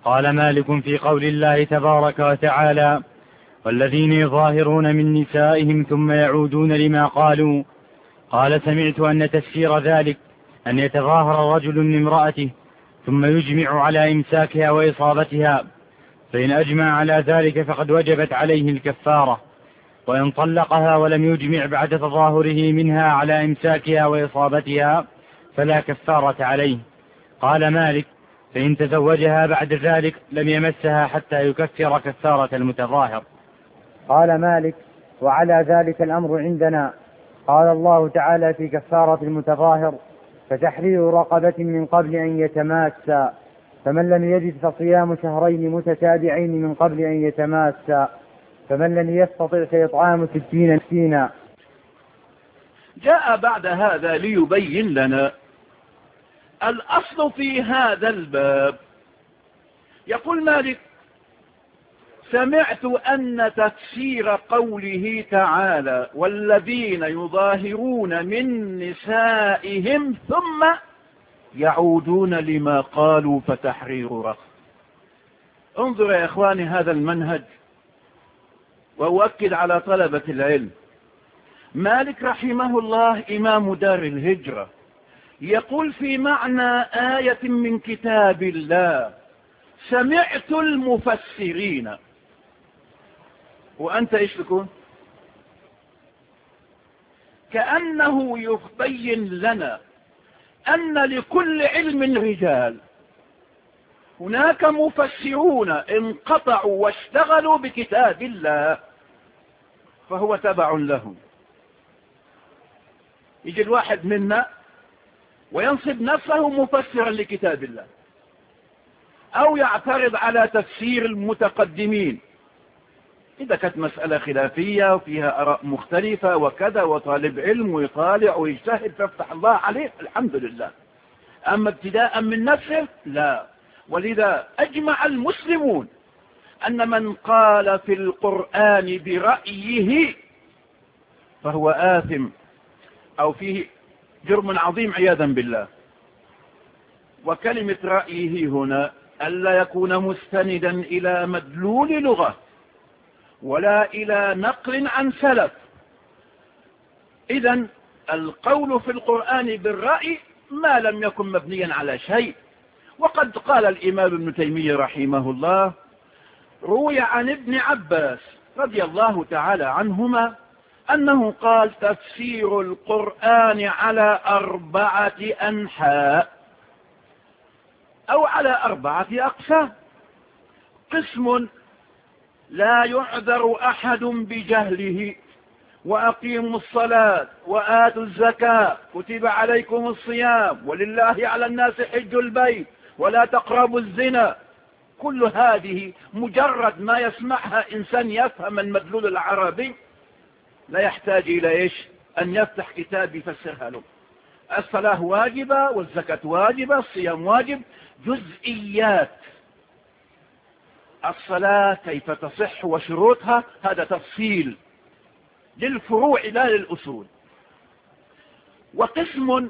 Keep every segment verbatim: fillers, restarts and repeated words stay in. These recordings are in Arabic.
قال مالك في قول الله تبارك وتعالى: والذين يظاهرون من نسائهم ثم يعودون لما قالوا. قال: سمعت أن تفسير ذلك أن يتظاهر رجل من امرأته ثم يجمع على إمساكها وإصابتها، فإن أجمع على ذلك فقد وجبت عليه الكفارة، وإن طلقها ولم يجمع بعد تظاهره منها على إمساكها وإصابتها فلا كفارة عليه. قال مالك: فإن تزوجها بعد ذلك لم يمسها حتى يكفر كفارة المتظاهر. قال مالك: وعلى ذلك الأمر عندنا. قال الله تعالى في كفارة المتظاهر: فتحرير رقبة من قبل أن يتماسا، فمن لم يجد فصيام شهرين متتابعين من قبل أن يتماسا، فمن لم يستطع فإطعام ستين مسكينا. جاء بعد هذا ليبين لنا الأصل في هذا الباب. يقول مالك: سمعت أن تفسير قوله تعالى: والذين يظاهرون من نسائهم ثم يعودون لما قالوا فتحرير رقبة. انظر يا إخواني هذا المنهج، وأؤكد على طلبة العلم. مالك رحمه الله إمام دار الهجرة يقول في معنى آية من كتاب الله: سمعت المفسرين. وأنت إيش تكون؟ كأنه يبين لنا أن لكل علم رجال. هناك مفسرون انقطعوا واشتغلوا بكتاب الله فهو تبع لهم. يجي الواحد منا وينصب نفسه مفسرا لكتاب الله، أو يعترض على تفسير المتقدمين إذا كانت مسألة خلافية وفيها آراء مختلفة وكذا، وطالب علم ويطالع ويجتهد فافتح الله عليه الحمد لله. أما ابتداء من نفسه لا. ولذا أجمع المسلمون أن من قال في القرآن برأيه فهو آثم أو فيه جرم عظيم عياذا بالله. وكلمة رأيه هنا ألا يكون مستندا إلى مدلول لغة ولا إلى نقل عن سلف. إذن القول في القرآن بالرأي ما لم يكن مبنيا على شيء. وقد قال الإمام ابن تيمية رحمه الله: روي عن ابن عباس رضي الله تعالى عنهما أنه قال: تفسير القرآن على أربعة أنحاء أو على أربعة أقسام. قسم لا يعذر أحد بجهله: وأقيموا الصلاة وآتوا الزكاة كتب عليكم الصيام ولله على الناس حج البيت ولا تقربوا الزنا. كل هذه مجرد ما يسمعها إنسان يفهم المدلول العربي لا يحتاج إلى إيش أن يفتح كتاب يفسرها له. الصلاة واجبة والزكاة واجبة، الصيام واجب، جزئيات. الصلاة كيف تصح وشروطها هذا تفصيل للفروع لا للأصول. وقسم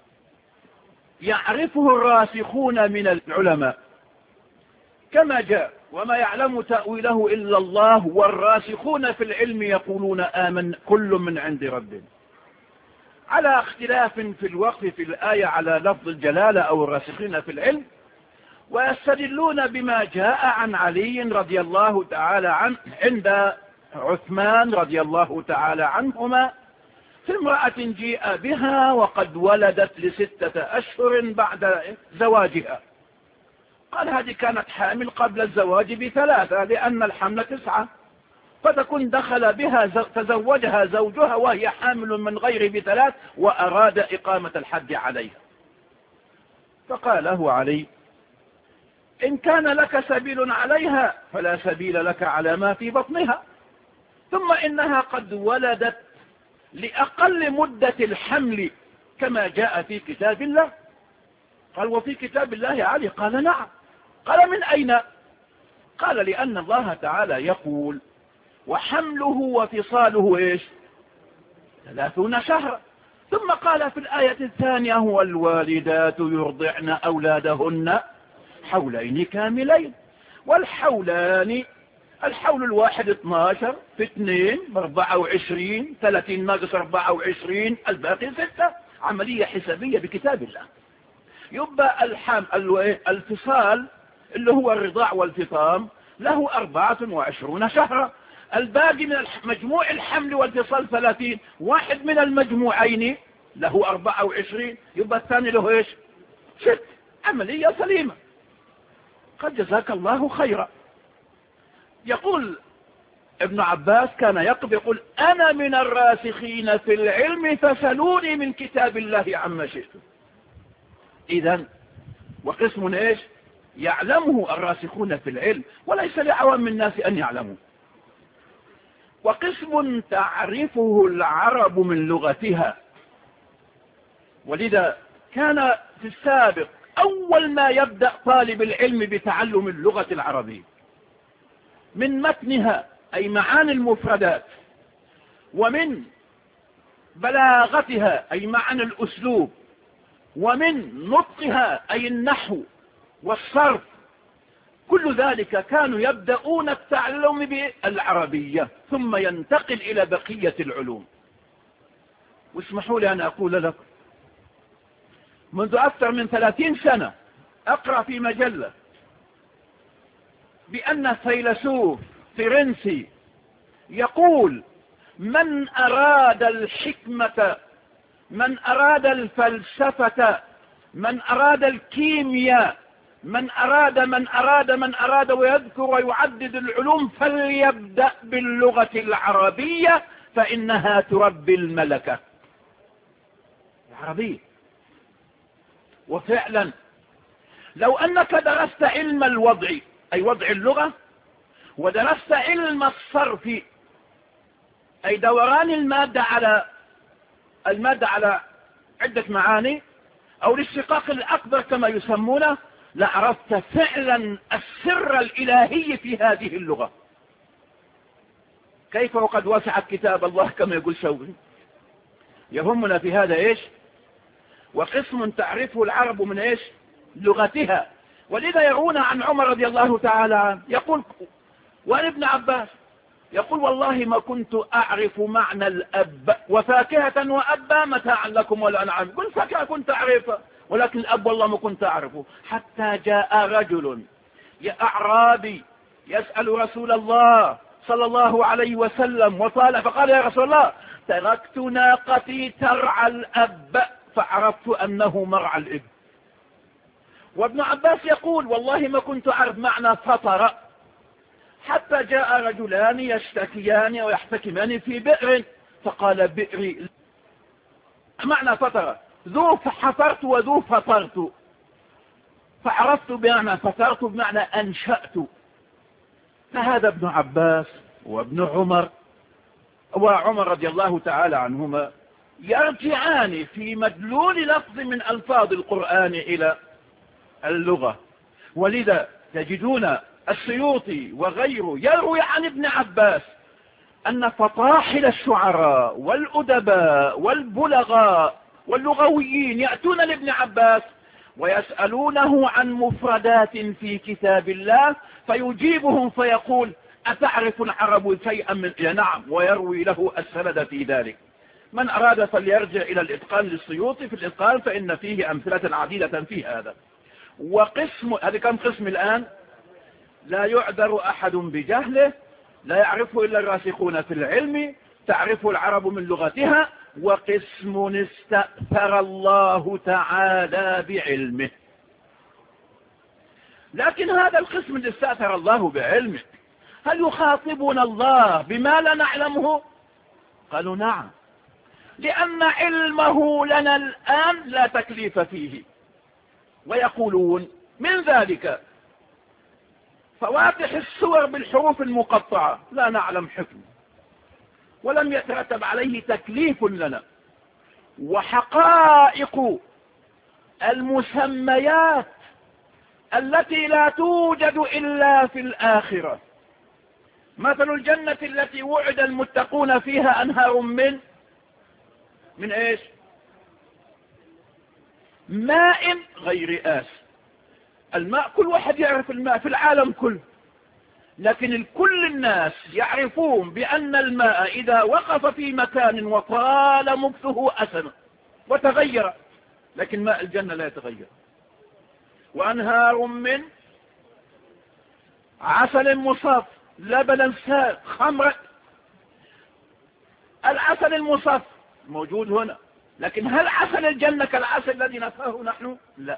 يعرفه الراسخون من العلماء كما جاء: وما يعلم تأويله إلا الله والراسخون في العلم يقولون آمن كل من عند ربنا. على اختلاف في الوقف في الآية على لفظ الجلالة أو الراسخين في العلم، ويستدلون بما جاء عن علي رضي الله تعالى عنه عند عثمان رضي الله تعالى عنهما في امرأة جيء بها وقد ولدت لستة أشهر بعد زواجها. قال: هذه كانت حامل قبل الزواج بثلاثة لأن الحمل تسعة، فتكون دخل بها تزوجها زوجها وهي حامل من غير بثلاث وأراد إقامة الحد عليها. فقال له علي: إن كان لك سبيل عليها فلا سبيل لك على ما في بطنها، ثم إنها قد ولدت لأقل مدة الحمل كما جاء في كتاب الله. قال: وفي كتاب الله يا علي؟ قال: نعم. قال: من أين؟ قال: لأن الله تعالى يقول: وحمله وفصاله إيش؟ ثلاثون شهرا. ثم قال في الآية الثانية: والوالدات يرضعن أولادهن حولين كاملين. والحولان، الحول الواحد اثناشر في اثنين باربعة وعشرين، ثلاثين ناقص اربعة وعشرين، الباقي ستة. عملية حسابية بكتاب الله. يبقى الحم الفصال اللي هو الرضاع والفطام له أربعة وعشرون شهرا. الباقي من مجموع الحمل والفصال ثلاثين، واحد من المجموعين له أربعة وعشرين، يبقى الثاني له ايش؟ ست. عملية سليمة. قد جزاك الله خيرا. يقول ابن عباس كان يقف يقول أنا من الراسخين في العلم فسلوني من كتاب الله عما شئتم. إذن وقسم ايش؟ يعلمه الراسخون في العلم وليس لعوام الناس أن يعلموا. وقسم تعرفه العرب من لغتها. ولذا كان في السابق أول ما يبدأ طالب العلم بتعلم اللغة العربية من متنها أي معاني المفردات، ومن بلاغتها أي معنى الأسلوب، ومن نطقها أي النحو والصرف. كل ذلك كانوا يبدأون التعلم بالعربية ثم ينتقل إلى بقية العلوم. واسمحوا لي أن أقول لكم منذ أكثر من ثلاثين سنة أقرأ في مجلة بأن فيلسوف فرنسي يقول من أراد الحكمة، من أراد الفلسفة، من أراد الكيمياء، من أراد من أراد من أراد ويذكر ويعدد العلوم فليبدأ باللغة العربية فإنها تربي الملكة العربية. وفعلا لو أنك درست علم الوضع أي وضع اللغة، ودرست علم الصرف أي دوران المادة على المادة على عدة معاني أو الاشتقاق الأكبر كما يسمونه، لعرفت فعلا السر الإلهي في هذه اللغة. كيف وقد وسعت كتاب الله كما يقول شوقي. يهمنا في هذا إيش؟ وقسم تعرفه العرب من إيش؟ لغتها. ولذا يرون عن عمر رضي الله تعالى عنه يقول، وعن ابن عباس يقول والله ما كنت أعرف معنى الأب وفاكهة وأبا متاعا لكم والأنعام. قل فاكهة كنت أعرفها ولكن الأب والله ما كنت أعرفه. حتى جاء رجل يا أعرابي يسأل رسول الله صلى الله عليه وسلم وطال فقال يا رسول الله تركت ناقتي ترعى الأب فعرفت أنه مرعى الإب. وابن عباس يقول والله ما كنت أعرف معنى فطر حتى جاء رجلان يشتكيان ويحتكمان في بئر فقال بئري معنى فطر ذو حفرت وذو فطرت، فعرفت بمعنى فطرت بمعنى أنشأت. فهذا ابن عباس وابن عمر وعمر رضي الله تعالى عنهما يرجعان في مدلول لفظ من ألفاظ القرآن إلى اللغة. ولذا تجدون السيوطي وغيره يروي عن ابن عباس أن فطاحل الشعراء والأدباء والبلغاء واللغويين يأتون لابن عباس ويسألونه عن مفردات في كتاب الله فيجيبهم فيقول أتعرف العرب شيئا من يا نعم، ويروي له السند في ذلك. من أراد فليرجع إلى الإتقان للسيوطي في الإتقان فإن فيه أمثلة عديدة في هذا. وقسم هذا كم قسم الآن؟ لا يعذر أحد بجهله، لا يعرفه إلا الراسخون في العلم، تعرفه العرب من لغتها. وقسم استأثر الله تعالى بعلمه. لكن هذا القسم اللي استأثر الله بعلمه هل يخاطبنا الله بما لا نعلمه؟ قالوا نعم، لأن علمه لنا الآن لا تكليف فيه. ويقولون من ذلك فواتح السور بالحروف المقطعة لا نعلم حكم ولم يترتب عليه تكليف لنا. وحقائق المسميات التي لا توجد إلا في الآخرة، مثل الجنة التي وعد المتقون فيها أنهار من من إيش؟ ماء غير آس. الماء كل واحد يعرف الماء في العالم كله، لكن كل الناس يعرفون بأن الماء إذا وقف في مكان وطال مكثه أسن وتغير، لكن ماء الجنة لا يتغير. وأنهار من عسل مصاف لبنا سائغ خمرا. العسل المصاف موجود هنا، لكن هل عسل الجنة كالعسل الذي نفاه نحن؟ لا.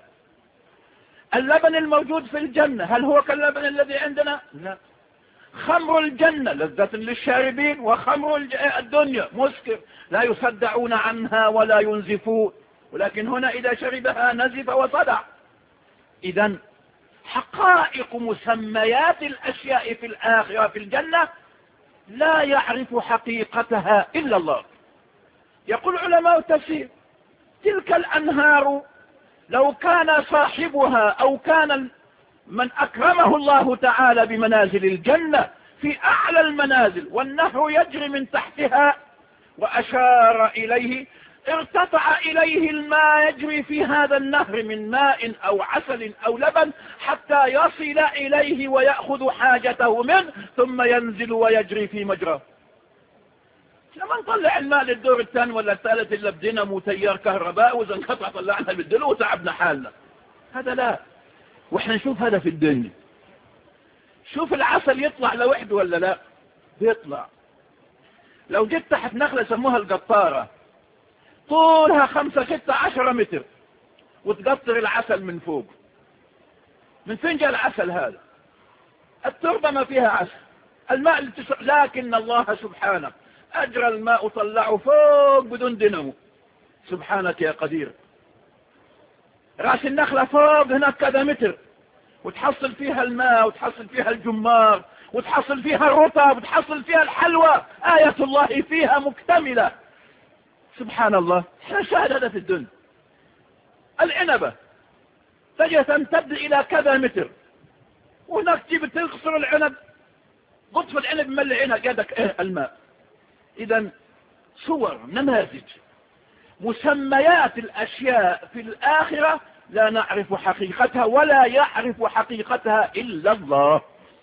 اللبن الموجود في الجنة هل هو كاللبن الذي عندنا؟ لا. خمر الجنة لذة للشاربين، وخمر الدنيا مسكر لا يصدعون عنها ولا ينزفون، ولكن هنا إذا شربها نزف وصدع. إذن حقائق مسميات الأشياء في الآخرة في الجنة لا يعرف حقيقتها إلا الله. يقول علماء التفسير: تلك الأنهار لو كان صاحبها أو كان من أكرمه الله تعالى بمنازل الجنة في أعلى المنازل والنهر يجري من تحتها، وأشار إليه، ارتفع إليه الماء يجري في هذا النهر من ماء أو عسل أو لبن حتى يصل إليه ويأخذ حاجته منه ثم ينزل ويجري في مجراه. لما نطلع الماء للدور الثاني ولا الثالث إلا بدينامو تيار كهرباء، وإذا انقطع طلعنا بالدلو وتعبنا حالنا. هذا لا. واحنا نشوف هذا في الدنيا. شوف العسل يطلع لوحده ولا لا؟ بيطلع. لو جيت تحت نخلة سموها القطارة، طولها خمسة ستة عشرة متر، وتقطر العسل من فوق. من فين جاء العسل هذا؟ التربة ما فيها عسل، الماء اللي تسع، لكن الله سبحانه أجرى الماء طلعه فوق بدون دينامو. سبحانك يا قدير. رأس النخلة فوق هناك كذا متر، وتحصل فيها الماء وتحصل فيها الجمار وتحصل فيها الرطب وتحصل فيها الحلوى. آية الله فيها مكتملة. سبحان الله. احنا شاهد هذا في الدنيا. العنبة تجي تمتد إلى كذا متر، وهناك تجيب تغسر العنب، قطف العنب ملعينها قدك إيه الماء. إذن صور نماذج مسميات الأشياء في الآخرة لا نعرف حقيقتها ولا يعرف حقيقتها إلا الله.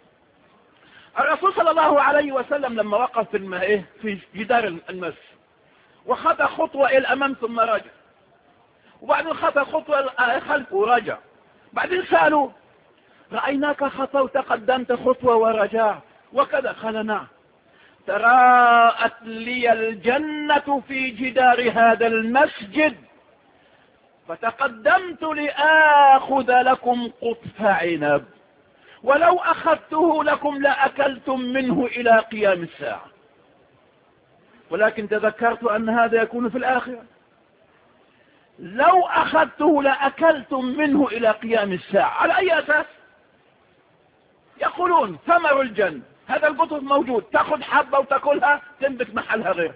الرسول صلى الله عليه وسلم لما وقف في الماء في جدار المسجد وخطى خطوة إلى الأمام ثم رجع، وبعدين خطى خطوة خلفه ورجع، بعدين سألوا: رأيناك خطوت قدمت خطوة ورجع وكذا؟ قال: نعم، تراءت لي الجنة في جدار هذا المسجد فتقدمت لآخذ لكم قطف عنب، ولو أخذته لكم لأكلتم منه إلى قيام الساعة، ولكن تذكرت أن هذا يكون في الآخرة. لو أخذته لأكلتم منه إلى قيام الساعة. على أي أساس؟ يقولون ثمر الجنة، هذا القطف موجود، تأخذ حبة وتأكلها تنبت محلها غير.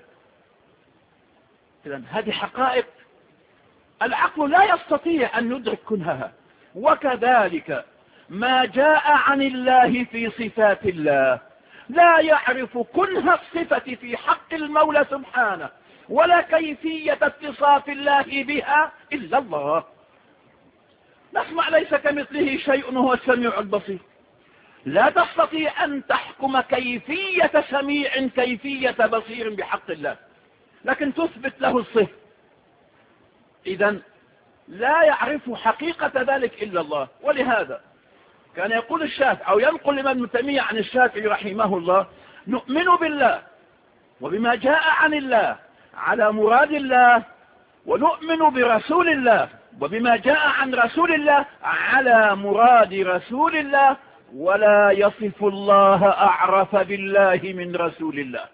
إذن هذه حقائق العقل لا يستطيع أن يدرك كنهها. وكذلك ما جاء عن الله في صفات الله لا يعرف كنه الصفة في حق المولى سبحانه ولا كيفية اتصاف الله بها إلا الله. نسمع ليس كمثله شيء وهو السميع البصير. لا تستطيع أن تحكم كيفية سميع كيفية بصير بحق الله، لكن تثبت له الصفة. إذن لا يعرف حقيقة ذلك إلا الله. ولهذا كان يقول الشافعي أو ينقل الإمام ابن تيمية عن الشافعي رحمه الله: نؤمن بالله وبما جاء عن الله على مراد الله، ونؤمن برسول الله وبما جاء عن رسول الله على مراد رسول الله، ولا يصف الله أعرف بالله من رسول الله.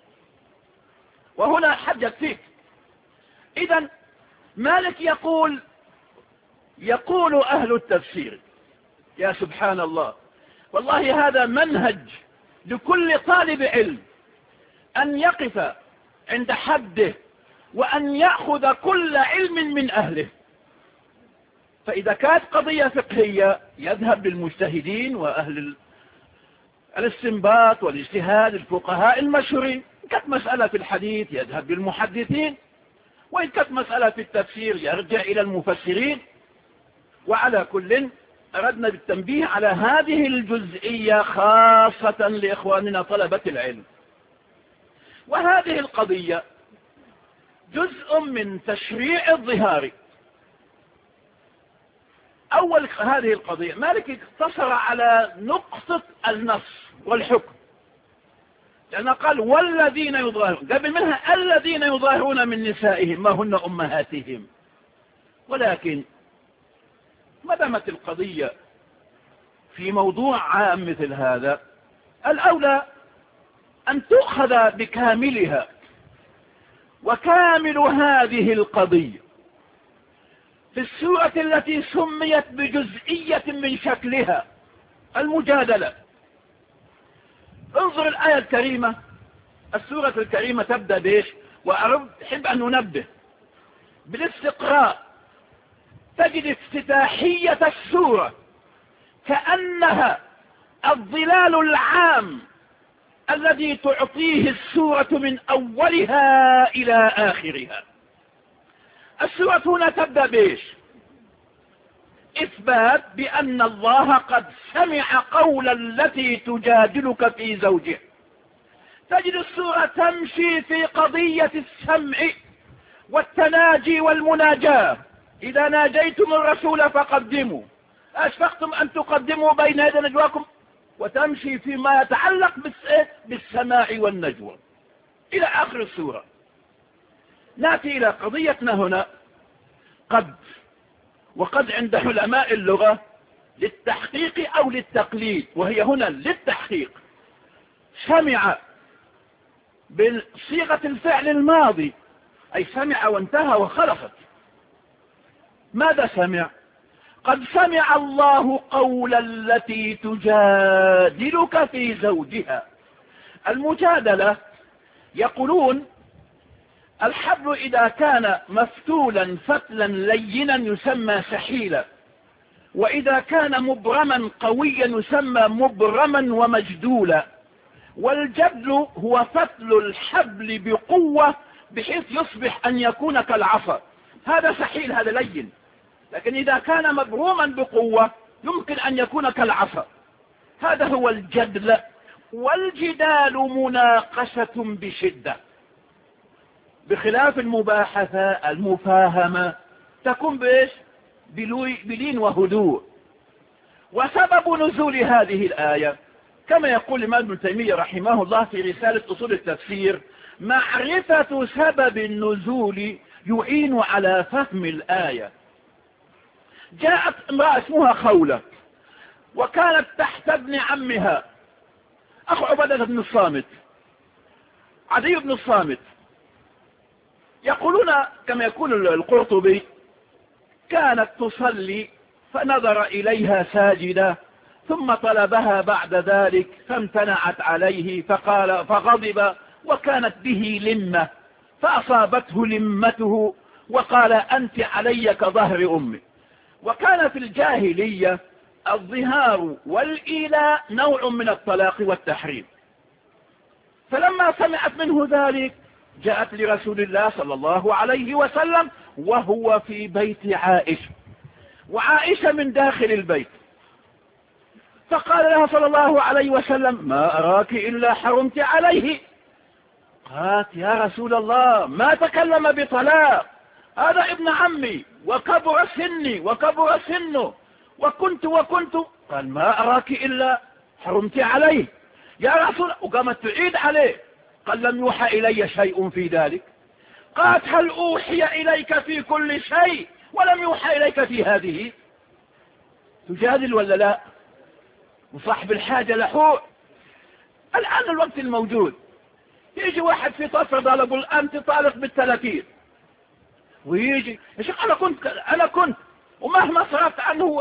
وهنا حجت فيك. إذن مالك يقول يقول أهل التفسير: يا سبحان الله، والله هذا منهج لكل طالب علم أن يقف عند حده وأن يأخذ كل علم من أهله. فإذا كانت قضية فقهية يذهب للمجتهدين وأهل الاستنباط والاجتهاد الفقهاء المشهورين. إن كانت مسألة في الحديث يذهب للمحدثين، وإن كانت مسألة في التفسير يرجع إلى المفسرين. وعلى كل أردنا بالتنبيه على هذه الجزئية خاصة لإخواننا طلبة العلم. وهذه القضية جزء من تشريع الظهار. أول هذه القضية مالك اقتصر على نقطة النص والحكم، لأنه قال والذين يظاهرون، قبل منها الذين يظاهرون من نسائهم ما هن أمهاتهم. ولكن ما دامت القضية في موضوع عام مثل هذا، الأولى أن تؤخذ بكاملها. وكامل هذه القضية في السورة التي سميت بجزئية من شكلها المجادلة. انظر الآية الكريمة. السورة الكريمة تبدأ بإيش؟ وأحب أن ننبه بالاستقراء تجد افتتاحية السورة كأنها الظلال العام الذي تعطيه السورة من أولها إلى آخرها. السورة هنا تبدأ بإيش؟ إثبات بأن الله قد سمع قول التي تجادلك في زوجها. تجد السورة تمشي في قضية السمع والتناجي والمناجاة. إذا ناجيتم الرسول فقدموا، أشفقتم أن تقدموا بين يدي نجواكم، وتمشي فيما يتعلق بالسماع والنجوى إلى آخر السورة. نأتي إلى قضيتنا هنا قد. وقد عند علماء اللغة للتحقيق أو للتقليد، وهي هنا للتحقيق. سمع بصيغة الفعل الماضي، أي سمع وانتهى وخلصت. ماذا سمع؟ قد سمع الله قول التي تجادلك في زوجها. المجادلة يقولون الحبل إذا كان مفتولا فتلا لينا يسمى سحيلا، وإذا كان مبرما قويا يسمى مبرما ومجدولا. والجدل هو فتل الحبل بقوة بحيث يصبح أن يكون كالعصا. هذا سحيل، هذا لين. لكن إذا كان مبروما بقوة يمكن أن يكون كالعصا. هذا هو الجدل. والجدال مناقشة بشدة، بخلاف المباحثة المفاهمة تكون بإيش؟ بلين وهدوء. وسبب نزول هذه الآية كما يقول الإمام ابن تيمية رحمه الله في رسالة أصول التفسير: معرفة سبب النزول يعين على فهم الآية. جاءت امرأة اسمها خولة، وكانت تحت ابن عمها أخو عبادة بن الصامت، عدي بن الصامت. يقولون كما يقول القرطبي: كانت تصلي فنظر إليها ساجدة، ثم طلبها بعد ذلك فامتنعت عليه فقال فغضب، وكانت به لمة فأصابته لمته وقال: أنت علي كظهر أمي. وكان في الجاهلية الظهار والإيلاء نوع من الطلاق والتحريم. فلما سمعت منه ذلك جاءت لرسول الله صلى الله عليه وسلم وهو في بيت عائشة، وعائشة من داخل البيت، فقال لها صلى الله عليه وسلم: ما أراك إلا حرمت عليه. قالت: يا رسول الله ما تكلم بطلاق، هذا ابن عمي وكبر سني وكبر سنه وكنت وكنت. قال: ما أراك إلا حرمت عليه يا رسول. وقامت تعيد عليه. قال: لم يوحى إلي شيء في ذلك. قالت: هل أوحي إليك في كل شيء ولم يوحى إليك في هذه؟ تجادل ولا لا؟ وصاحب الحاجة لحوق. الآن الوقت الموجود يجي واحد في طفرة قال: أقول أنت طالق بالثلاثين، ويجي يا شيخ أنا كنت أنا كنت ومهما صرفت عنه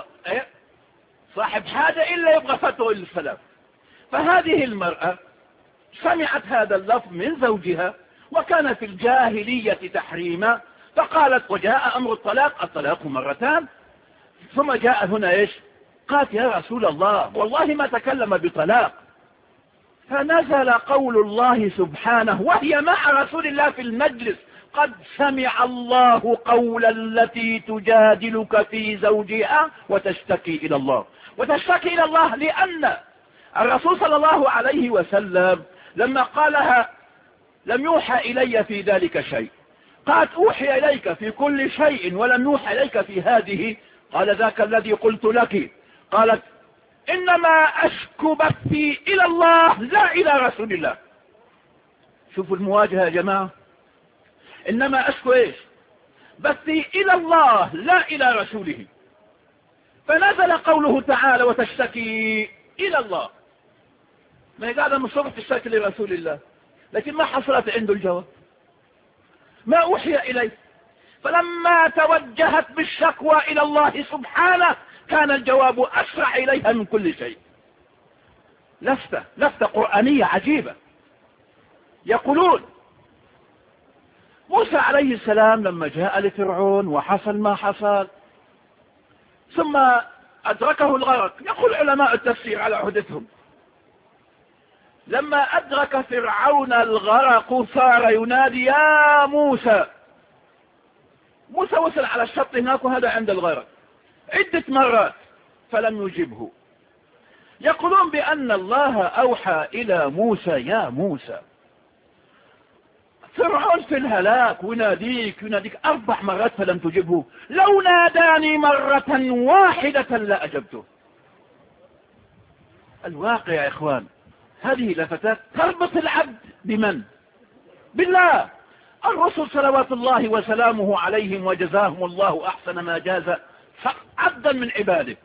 صاحب حاجة إلا يبغى فتوى للسلام. فهذه المرأة سمعت هذا اللفظ من زوجها، وكان في الجاهلية تحريما، فقالت: وجاء أمر الطلاق، الطلاق مرتان. ثم جاء هنا إيش؟ قالت: يا رسول الله والله ما تكلم بطلاق. فنزل قول الله سبحانه وهي مع رسول الله في المجلس، قد سمع الله قول التي تجادلك في زوجها وتشتكي إلى الله. وتشتكي إلى الله لأن الرسول صلى الله عليه وسلم لما قالها لم يوحى إلي في ذلك شيء، قالت أوحي إليك في كل شيء ولم يوحى إليك في هذه، قال ذاك الذي قلت لك. قالت إنما أشكو بثي إلى الله لا إلى رسول الله. شوفوا المواجهة يا جماعة، إنما أشكو إيش؟ بثي إلى الله لا إلى رسوله. فنزل قوله تعالى وتشتكي إلى الله. ما هي قاعدة من صبح تشتكي لرسول الله، لكن ما حصلت عنده الجواب، ما أوحي إليه. فلما توجهت بالشكوى إلى الله سبحانه كان الجواب أسرع إليها من كل شيء. لفتة لفتة قرآنية عجيبة. يقولون موسى عليه السلام لما جاء لفرعون وحصل ما حصل ثم أدركه الغرق، يقول علماء التفسير على عهدتهم لما أدرك فرعون الغرق صار ينادي يا موسى. موسى وصل على الشط هناك وهذا عند الغرق عدة مرات فلم يجبه. يقولون بأن الله أوحى إلى موسى يا موسى. فرعون في الهلاك ويناديك يناديك أربع مرات فلم تجبه، لو ناداني مرة واحدة لا أجبته. الواقع يا إخوان هذه لفتات تربط العبد بمن؟ بالله. الرسل صلوات الله وسلامه عليهم وجزاهم الله أحسن ما جاز عبدا من عباده،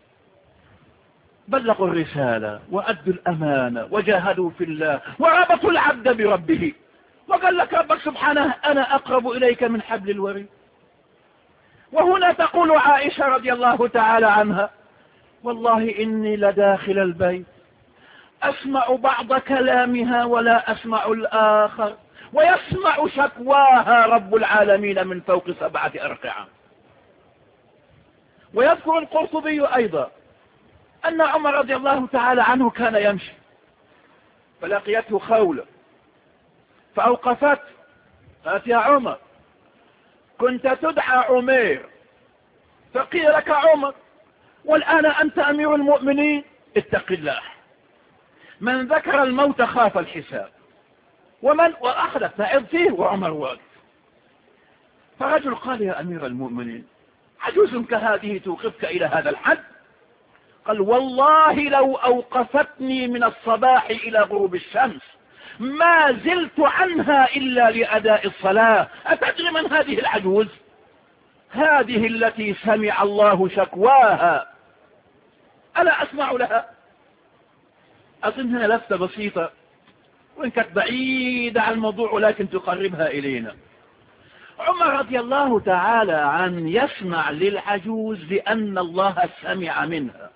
بلغوا الرسالة وأدوا الأمانة وجاهدوا في الله وربطوا العبد بربه. وقال لك ربك سبحانه أنا أقرب إليك من حبل الوريد. وهنا تقول عائشة رضي الله تعالى عنها والله إني لداخل البيت أسمع بعض كلامها ولا أسمع الآخر ويسمع شكواها رب العالمين من فوق سبعة أرقعة. ويذكر القرطبي أيضا أن عمر رضي الله تعالى عنه كان يمشي فلقيته خولة فأوقفت، قالت يا عمر كنت تدعى عمير فقيل لك عمر والآن أنت أمير المؤمنين، اتق الله. من ذكر الموت خاف الحساب ومن وأخذت تعظ فيه وعمر واقف. فرجل قال يا أمير المؤمنين عجوز كهذه توقفك إلى هذا الحد؟ قال والله لو أوقفتني من الصباح إلى غروب الشمس ما زلت عنها إلا لأداء الصلاة. أتدري من هذه العجوز؟ هذه التي سمع الله شكواها، ألا أسمع لها؟ أظن هنا لفتة بسيطة وإن كانت بعيدة عن الموضوع ولكن تقربها إلينا. عمر رضي الله تعالى عنه يسمع للعجوز لأن الله سمع منها.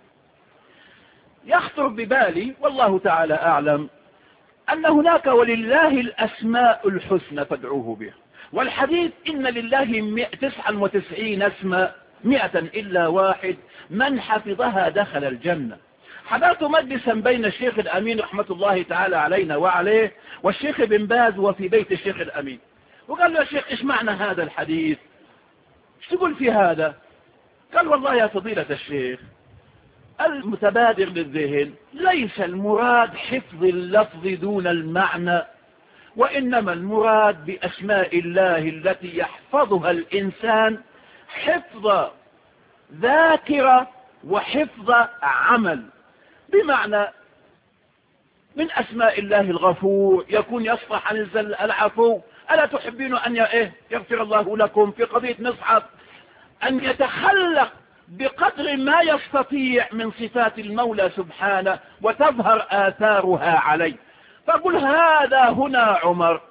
يخطر ببالي والله تعالى أعلم أن هناك ولله الأسماء الحسنى فادعوه بها، والحديث إن لله تسعا وتسعين اسما مئة إلا واحد من حفظها دخل الجنة. حضرت مجلسا بين الشيخ الأمين رحمة الله تعالى علينا وعليه والشيخ بن باز وفي بيت الشيخ الأمين، وقال له يا شيخ إيش معنى هذا الحديث؟ إيش تقول في هذا؟ قال والله يا فضيلة الشيخ المتبادر للذهن ليس المراد حفظ اللفظ دون المعنى، وإنما المراد بأسماء الله التي يحفظها الإنسان حفظ ذاكرة وحفظ عمل. بمعنى من أسماء الله الغفور يكون يصفح عن الزل العفو. ألا تحبين أن يغفر الله لكم في قضية مصحف أن يتخلق بقدر ما يستطيع من صفات المولى سبحانه وتظهر آثارها عليه. فقل هذا هنا عمر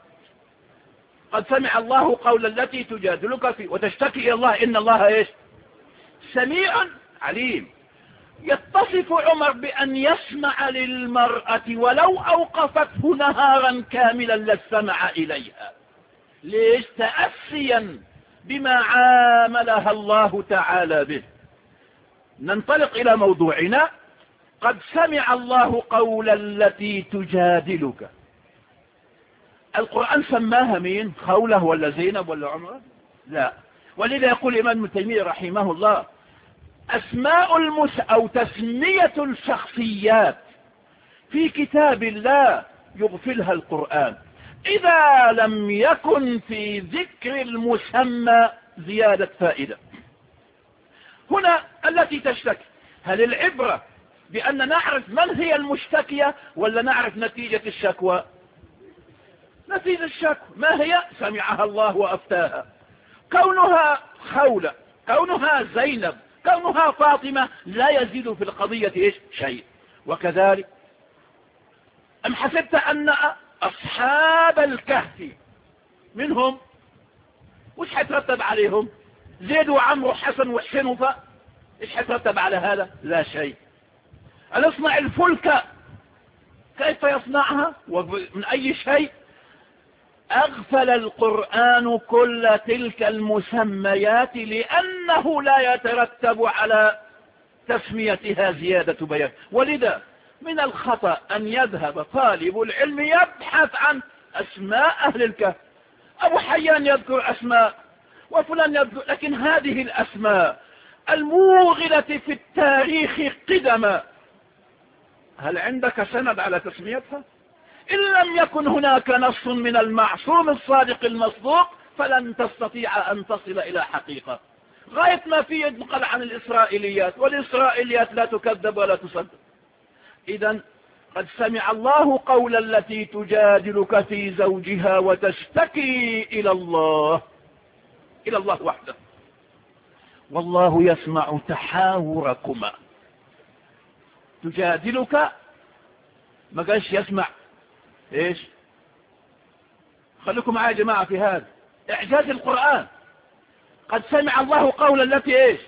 قد سمع الله قول التي تجادلك في وتشتكي إلى الله إن الله إيش سميع عليم. يتصف عمر بأن يسمع للمرأة ولو أوقفته نهارا كاملا لاستمع إليها. ليش؟ تأسيا بما عاملها الله تعالى به. ننطلق إلى موضوعنا. قد سمع الله قول التي تجادلك. القرآن سماها مين؟ خولة ولا زينب ولا عمرة؟ لا. ولذا يقول الإمام ابن تيمية رحمه الله أسماء المس أو تسمية الشخصيات في كتاب الله يغفلها القرآن إذا لم يكن في ذكر المسمى زيادة فائدة. هنا التي تشتكي، هل العبرة بأن نعرف من هي المشتكية ولا نعرف نتيجة الشكوى؟ نتيجة الشكوى ما هي؟ سمعها الله وأفتاها. كونها خولة، كونها زينب، كونها فاطمة لا يزيد في القضية إيش؟ شيء. وكذلك أم حسبت أن أصحاب الكهف منهم وش حيترتب عليهم؟ زيد وعمرو حسن وحسين وفاء، إيش حيترتب على هذا؟ لا شيء. أن يصنع الفلك كيف يصنعها ومن أي شيء؟ أغفل القرآن كل تلك المسميات لأنه لا يترتب على تسميتها زيادة بيان. ولذا من الخطأ أن يذهب طالب العلم يبحث عن أسماء أهل الكهف. أبو حيان يذكر أسماء وفلان يذكر، لكن هذه الأسماء الموغلة في التاريخ قدما هل عندك سند على تسميتها؟ إن لم يكن هناك نص من المعصوم الصادق المصدوق فلن تستطيع أن تصل إلى حقيقة. غاية ما فيه ينقل عن الإسرائيليات، والإسرائيليات لا تكذب ولا تصدق. إذن قد سمع الله قول التي تجادلك في زوجها وتشتكي إلى الله، إلى الله وحده. والله يسمع تحاوركما. تجادلك ما قالش يسمع ايش؟ خليكم معايا يا جماعة في هذا إعجاز القرآن. قد سمع الله قول التي ايش؟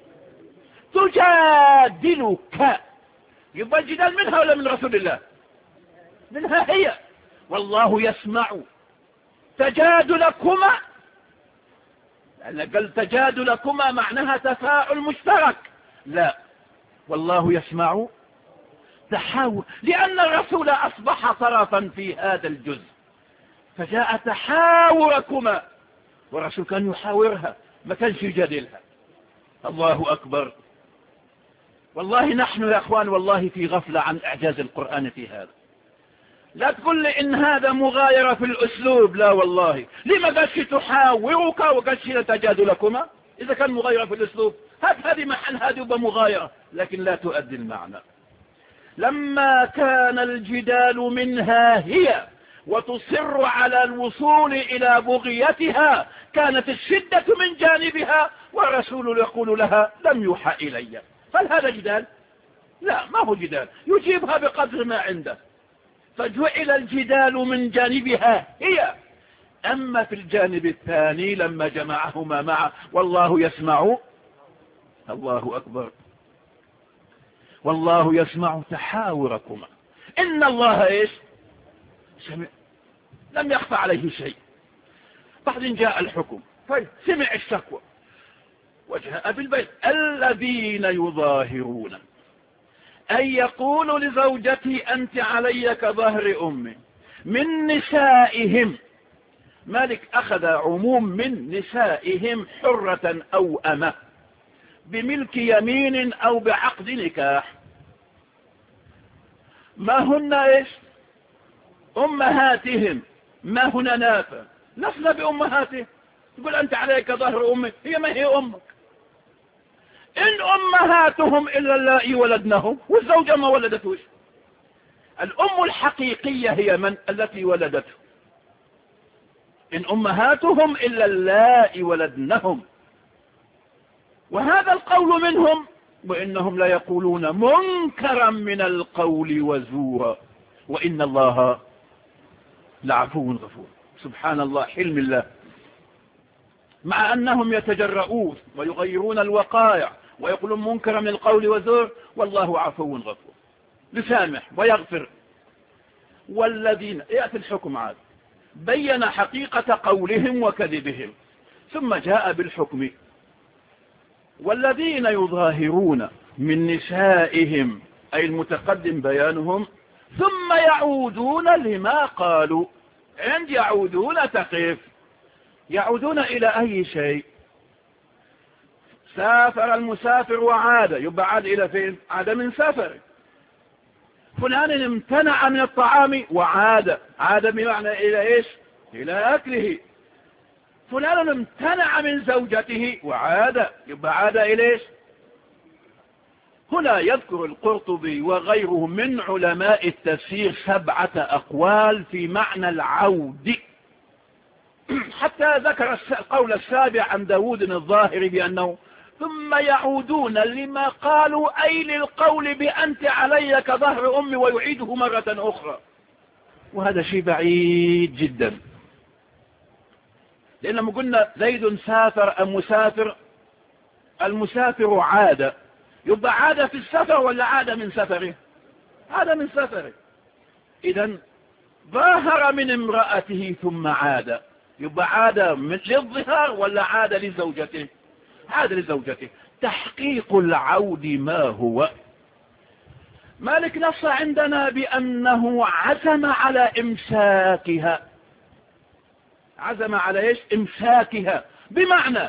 تجادلك. يبقى الجدال منها ولا من رسول الله؟ منها هي. والله يسمع تجادلكما، لأن قال تجادلكما معناها تفاعل مشترك. لا، والله يسمع تحاور، لأن الرسول أصبح طرفا في هذا الجزء فجاء تحاوركما، والرسول كان يحاورها ما كانش يجادلها. الله أكبر. والله نحن يا أخوان والله في غفلة عن إعجاز القرآن في هذا. لا تقول لي إن هذا مغايرة في الأسلوب، لا والله. لما قالش تحاورك وقالش تجادلكما؟ إذا كان مغايرة في الأسلوب هات هذه محل هذه بمغايرة، لكن لا تؤدي المعنى. لما كان الجدال منها هي وتصر على الوصول إلى بغيتها كانت الشدة من جانبها، والرسول يقول لها لم يوحى إلي. هل هذا جدال؟ لا، ما هو جدال، يجيبها بقدر ما عنده. فجعل الجدال من جانبها هي. أما في الجانب الثاني لما جمعهما معا والله يسمع، الله أكبر، والله يسمع تحاوركما إن الله إيش؟ سمع، لم يخفى عليه شيء. بعدين جاء الحكم، طيب سمع الشكوى وجاء بالبيت. الذين يظاهرون أن يقول لزوجتي أنت علي كظهر أمي من نسائهم. مالك أخذ عموم من نسائهم حرة أو أمة بملك يمين أو بعقد نكاح. ما هن إيش؟ أمهاتهم. ما هنا نافع، لسنا بأمهاته. تقول أنت عليك ظهر أمي، هي ما هي أمك. إن أمهاتهم إلا اللائي ولدنهم، والزوجة ما ولدتوش. الأم الحقيقية هي من؟ التي ولدته. إن أمهاتهم إلا اللائي ولدنهم. وهذا القول منهم وإنهم لا يقولون منكرا من القول وزورا وإن الله لعفو غفور. سبحان الله، حلم الله. مع أنهم يتجرؤون ويغيرون الوقائع ويقولون منكرا من القول وزور، والله عفو غفور يسامح ويغفر. والذين يأتي الحكم عاد بين حقيقة قولهم وكذبهم ثم جاء بالحكم. والذين يظاهرون من نسائهم أي المتقدم بيانهم ثم يعودون لما قالوا. عند يعودون تقف. يعودون إلى أي شيء؟ سافر المسافر وعاد، يبقى عاد إلى فين؟ عاد من سفره. فلان امتنع من الطعام وعاد، عاد بمعنى إلى إيش؟ إلى أكله. فلان امتنع من زوجته وعاد، يبقى عاد إلى إيش؟ هنا يذكر القرطبي وغيره من علماء التفسير سبعة أقوال في معنى العود، حتى ذكر القول السابع عن داود الظاهري بأنه ثم يعودون لما قالوا أي للقول بأنت علي كظهر أمي، ويعيده مرة أخرى. وهذا شيء بعيد جدا، لأنما قلنا زيد سافر أم مسافر، المسافر عاد، يبقى عاد في السفر ولا عاد من سفره؟ عاد من سفره. إذن ظاهر من امرأته ثم عاد، يبقى عاد للظهار ولا عاد لزوجته؟ عاد لزوجته. تحقيق العود ما هو؟ مالك نص عندنا بأنه عزم على إمساكها. عزم على إيش؟ إمساكها، بمعنى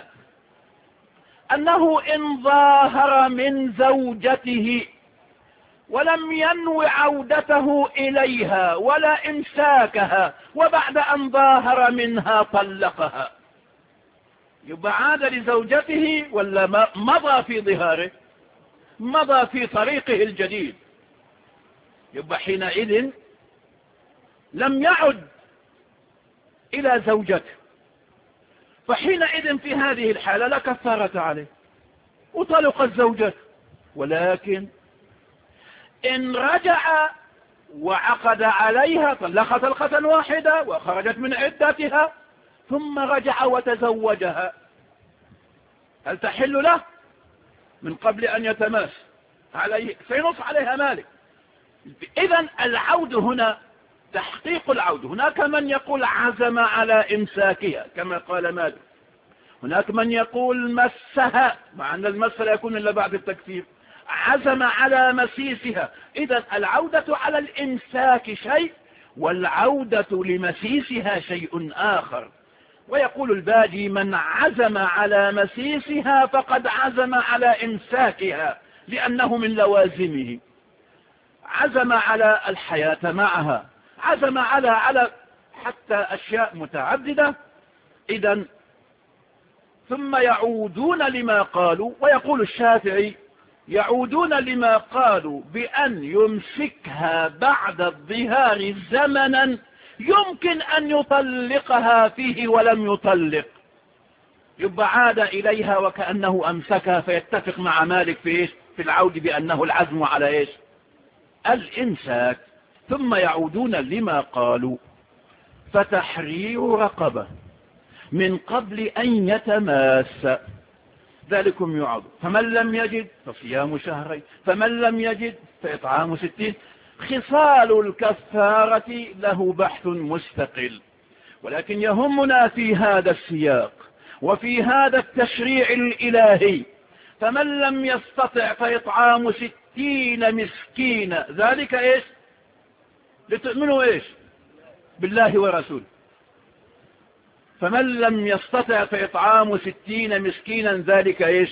أنه إن ظاهر من زوجته ولم ينو عودته إليها ولا إمساكها، وبعد أن ظاهر منها طلقها، يبقى عاد لزوجته ولا مضى في ظهاره؟ مضى في طريقه الجديد. يبقى حينئذ لم يعد إلى زوجته، فحينئذ في هذه الحالة لا كفارة عليه وطلقت زوجته. ولكن إن رجع وعقد عليها طلقت طلقة واحدة وخرجت من عدتها ثم رجع وتزوجها، هل تحل له من قبل أن يتماس؟ عليه سينص عليها مالك. إذن العود هنا تحقيق العود. هناك من يقول عزم على إمساكها كما قال مالك، هناك من يقول مسها، مع أن المس لا يكون إلا بعد التكفير، عزم على مسيسها. إذن العودة على الإمساك شيء والعودة لمسيسها شيء آخر. ويقول الباجي من عزم على مسيسها فقد عزم على إمساكها، لأنه من لوازمه. عزم على الحياة معها، عزم على على حتى أشياء متعددة. إذن ثم يعودون لما قالوا. ويقول الشافعي يعودون لما قالوا بأن يمسكها بعد الظهار زمنا يمكن أن يطلقها فيه ولم يطلق، يبقى عاد إليها وكأنه أمسكها، فيتفق مع مالك في إيش؟ في العود بأنه العزم على إيش؟ الإمساك. ثم يعودون لما قالوا فتحرير رقبة من قبل أن يتماس، ذلكم يعظ. فمن لم يجد فصيام شهرين، فمن لم يجد فإطعام ستين. خصال الكفارة له بحث مستقل، ولكن يهمنا في هذا السياق وفي هذا التشريع الإلهي فمن لم يستطع فإطعام ستين مسكينا. ذلك إيش؟ لتؤمنوا إيش؟ بالله ورسوله. فمن لم يستطع فإطعام ستين مسكينا، ذلك إيش؟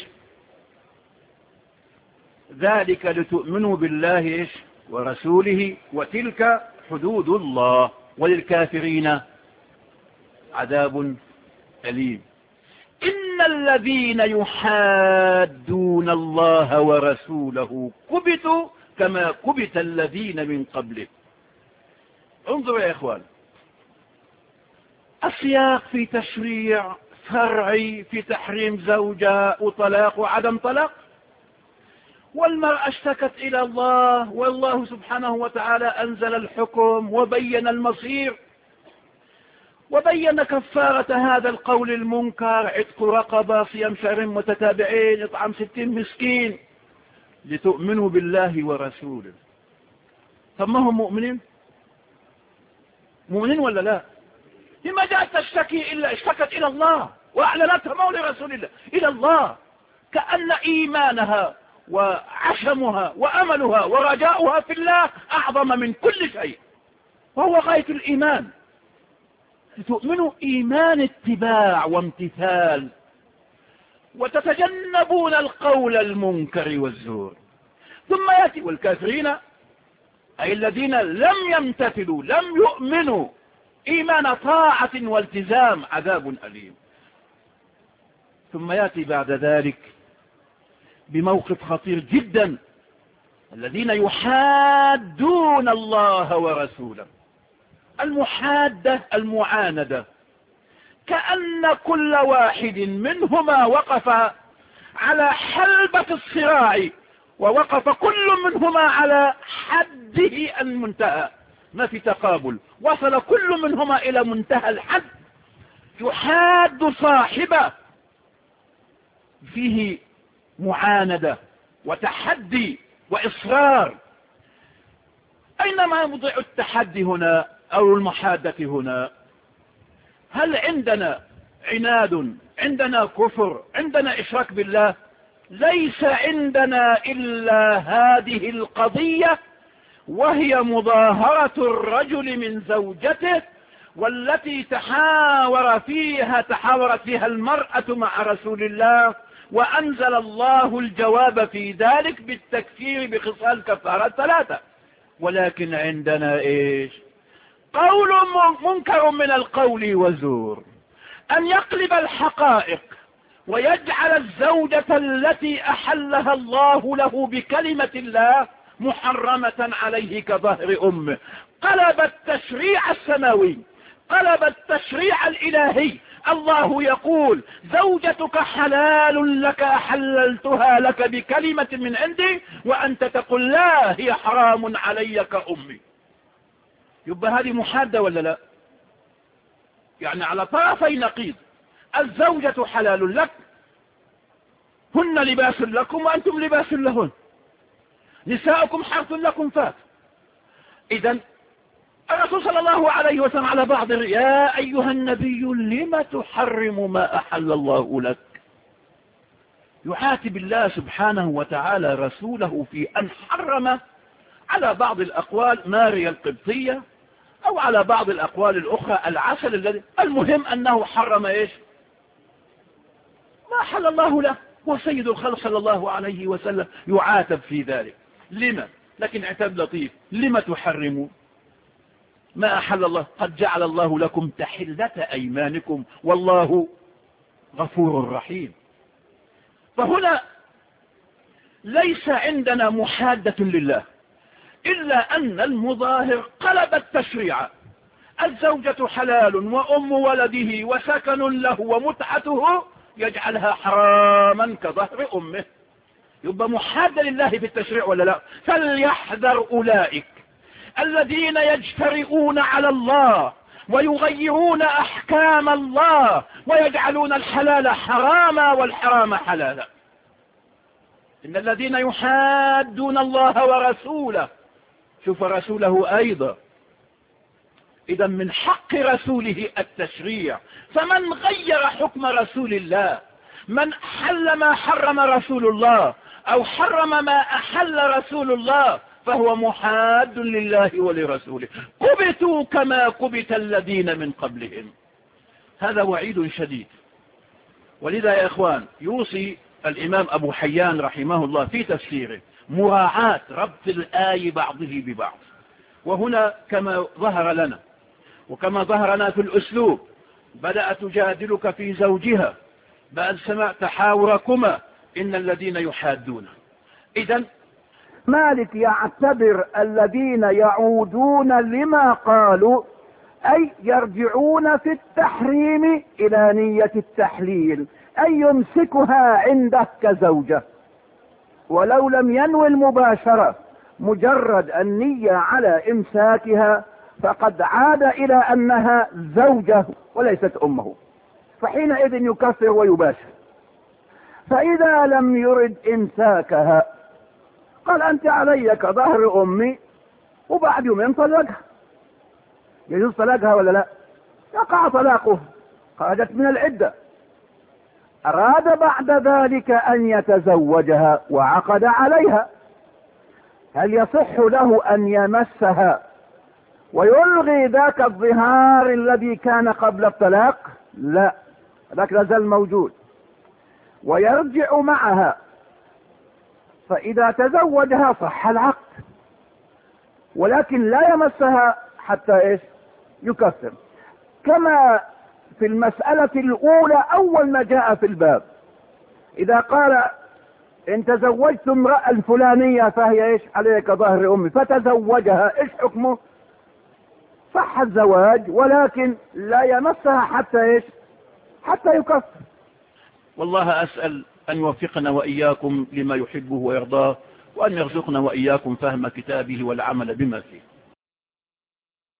ذلك لتؤمنوا بالله إيش؟ ورسوله، وتلك حدود الله، وللكافرين عذاب أليم. إن الذين يحادون الله ورسوله كبتوا كما كبت الذين من قبله. انظروا يا إخوان، السياق في تشريع فرعي في تحريم زوجة وطلاق وعدم طلاق، والمرأة اشتكت إلى الله، والله سبحانه وتعالى أنزل الحكم وبين المصير وبين كفارة هذا القول المنكر: عتق رقبة، صيام شهرين متتابعين، اطعام ستين مسكين، لتؤمنوا بالله ورسوله. طب ما هم مؤمنين؟ مؤمنين ولا لا؟ لما جاءت تشتكي إلا اشتكت إلى الله وأعلنتها مولى رسول الله إلى الله، كأن إيمانها وعشمها وأملها ورجاؤها في الله أعظم من كل شيء، وهو غاية الإيمان. لتؤمنوا إيمان اتباع وامتثال، وتتجنبون القول المنكر والزور. ثم يأتي والكافرين أي الذين لم يمتثلوا لم يؤمنوا إيمان طاعة والتزام عذاب أليم. ثم يأتي بعد ذلك بموقف خطير جدا، الذين يحادون الله ورسوله. المحادة المعاندة، كأن كل واحد منهما وقف على حلبة الصراع، ووقف كل منهما على حده المنتهى، ما في تقابل، وصل كل منهما إلى منتهى الحد، يحاد صاحبه، فيه معاندة وتحدي وإصرار. أينما يوضع التحدي هنا أو المحادة هنا؟ هل عندنا عناد، عندنا كفر، عندنا إشراك بالله؟ ليس عندنا إلا هذه القضية، وهي مظاهرة الرجل من زوجته، والتي تحاور فيها تحاورت فيها المرأة مع رسول الله، وأنزل الله الجواب في ذلك بالتكفير بخصال كفارة ثلاثة. ولكن عندنا إيش؟ قول منكر من القول وزور، أن يقلب الحقائق ويجعل الزوجة التي أحلها الله له بكلمة الله محرمة عليه كظهر أمه. قلب التشريع السماوي، قلب التشريع الإلهي. الله يقول زوجتك حلال لك أحللتها لك بكلمة من عندي، وأنت تقول لا هي حرام علي كأمي. يبقى هذه محادة ولا لا؟ يعني على طرفي نقيض. الزوجة حلال لك، هن لباس لكم وأنتم لباس لهن، نساؤكم حرث لكم فات. إذن الرسول صلى الله عليه وسلم على بعض: يا أيها النبي لم تحرم ما أحل الله لك؟ يعاتب الله سبحانه وتعالى رسوله في أن حرم على بعض الأقوال ماريا القبطية، أو على بعض الأقوال الأخرى العسل الذي، المهم أنه حرم إيش؟ ما أحل الله له، وسيد الخلق صلى الله عليه وسلم يعاتب في ذلك. لما؟ لكن عتاب لطيف: لما تحرمون ما أحل الله؟ قد جعل الله لكم تحلة أيمانكم والله غفور رحيم. فهنا ليس عندنا محادة لله، إلا أن المظاهر قلب التشريع. الزوجة حلال وأم ولده وسكن له ومتعته، يجعلها حراما كظهر أمه. يبقى محادة لله في التشريع ولا لا؟ فليحذر أولئك الذين يجترئون على الله ويغيرون أحكام الله ويجعلون الحلال حراما والحرام حلالا. إن الذين يحادون الله ورسوله، شوف رسوله أيضا، إذا من حق رسوله التشريع. فمن غير حكم رسول الله، من حل ما حرم رسول الله أو حرم ما أحل رسول الله، فهو محاد لله ولرسوله. كبتوا كما كبت الذين من قبلهم. هذا وعيد شديد. ولذا يا إخوان يوصي الإمام أبو حيان رحمه الله في تفسيره مراعاة ربط الآي بعضه ببعض. وهنا كما ظهر لنا وكما ظهر لنا في الأسلوب، بدأت تجادلك في زوجها بعد سمع تحاوركما إن الذين يحادون. إذن مالك يعتبر الذين يعودون لما قالوا، أي يرجعون في التحريم إلى نية التحليل، أي يمسكها عنده كزوجة، ولو لم ينوي المباشرة، مجرد النية على إمساكها فقد عاد إلى أنها زوجة وليست أمه، فحينئذ يكفر ويباشر. فإذا لم يرد إمساكها قال أنت علي كظهر أمي، وبعد يومين طلقها. يجوز طلاقها ولا لا؟ يقع طلاقه، خرجت من العدة. أراد بعد ذلك أن يتزوجها وعقد عليها، هل يصح له أن يمسها ويلغي ذاك الظهار الذي كان قبل الطلاق؟ لا، ذاك لازال موجود. ويرجع معها، فإذا تزوجها صح العقد، ولكن لا يمسها حتى ايش؟ يكفر. كما في المسألة الأولى أول ما جاء في الباب، إذا قال إن تزوجت امرأة الفلانية فهي ايش؟ عليك ظهر أمي، فتزوجها، ايش حكمه؟ صح الزواج، ولكن لا يمسها حتى ايش؟ حتى يكفر. والله أسأل أن يوفقنا وإياكم لما يحبه ويرضاه، وأن يرزقنا وإياكم فهم كتابه والعمل بما فيه.